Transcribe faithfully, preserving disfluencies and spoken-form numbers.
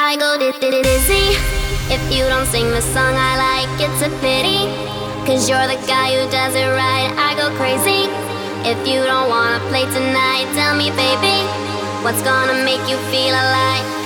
I go di- di- di- dizzy. If you don't sing the song I like, it's a pity. Cause you're the guy who does it right, I go crazy. If you don't wanna play tonight, tell me baby, what's gonna make you feel alive?